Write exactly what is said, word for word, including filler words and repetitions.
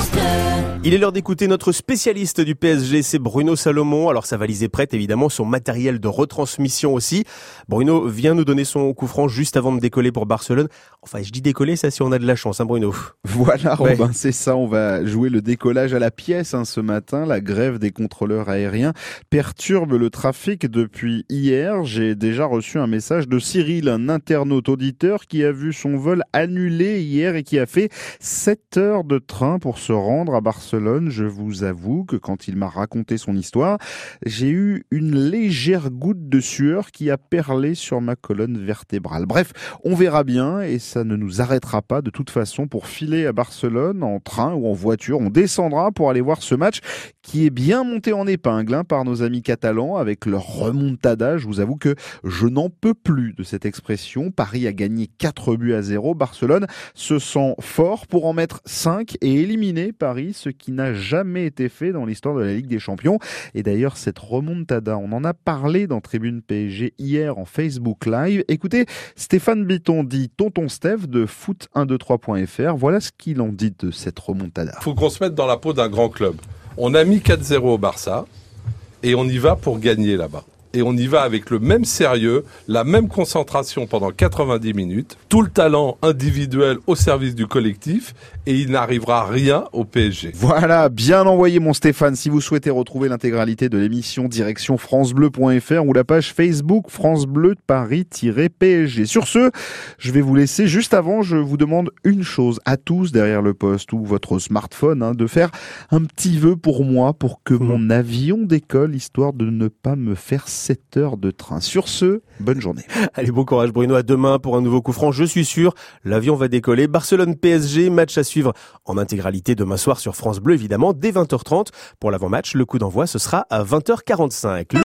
France Bleu. Il est l'heure d'écouter notre spécialiste du P S G, c'est Bruno Salomon. Alors sa valise est prête, évidemment, son matériel de retransmission aussi. Bruno vient nous donner son coup franc juste avant de décoller pour Barcelone. Enfin, je dis décoller, ça si on a de la chance, hein Bruno. Voilà Ouais. Robin, c'est ça, on va jouer le décollage à la pièce hein, ce matin. La grève des contrôleurs aériens perturbe le trafic depuis hier. J'ai déjà reçu un message de Cyril, un internaute auditeur qui a vu son vol annulé hier et qui a fait sept heures de train pour se rendre à Barcelone. Je vous avoue que quand il m'a raconté son histoire, j'ai eu une légère goutte de sueur qui a perlé sur ma colonne vertébrale. Bref, on verra bien et ça ne nous arrêtera pas de toute façon pour filer à Barcelone en train ou en voiture. On descendra pour aller voir ce match qui est bien monté en épingle hein, par nos amis catalans avec leur remontada. Je vous avoue que je n'en peux plus de cette expression. Paris a gagné quatre buts à zéro. Barcelone se sent fort pour en mettre cinq et éliminer Paris, ce qui n'a jamais été fait dans l'histoire de la Ligue des Champions. Et d'ailleurs, cette remontada, on en a parlé dans Tribune P S G hier en Facebook Live. Écoutez, Stéphane Bitton dit Tonton Steph de foot un deux trois point f r. Voilà ce qu'il en dit de cette remontada. Il faut qu'on se mette dans la peau d'un grand club. On a mis quatre zéro au Barça et on y va pour gagner là-bas. Et on y va avec le même sérieux, la même concentration pendant quatre-vingt-dix minutes, tout le talent individuel au service du collectif et il n'arrivera rien au P S G. Voilà, bien envoyé mon Stéphane. Si vous souhaitez retrouver l'intégralité de l'émission, direction francebleu point f r ou la page Facebook France Bleu Paris-P S G. Sur ce, je vais vous laisser. Juste avant, je vous demande une chose à tous derrière le poste ou votre smartphone, hein, de faire un petit vœu pour moi, pour que mmh. mon avion décolle, histoire de ne pas me faire sept heures de train. Sur ce, bonne journée. Allez, bon courage Bruno, à demain pour un nouveau coup franc. Je suis sûr, l'avion va décoller. Barcelone-P S G, match à suivre en intégralité demain soir sur France Bleu, évidemment, dès vingt heures trente. Pour l'avant-match, le coup d'envoi, ce sera à vingt heures quarante-cinq.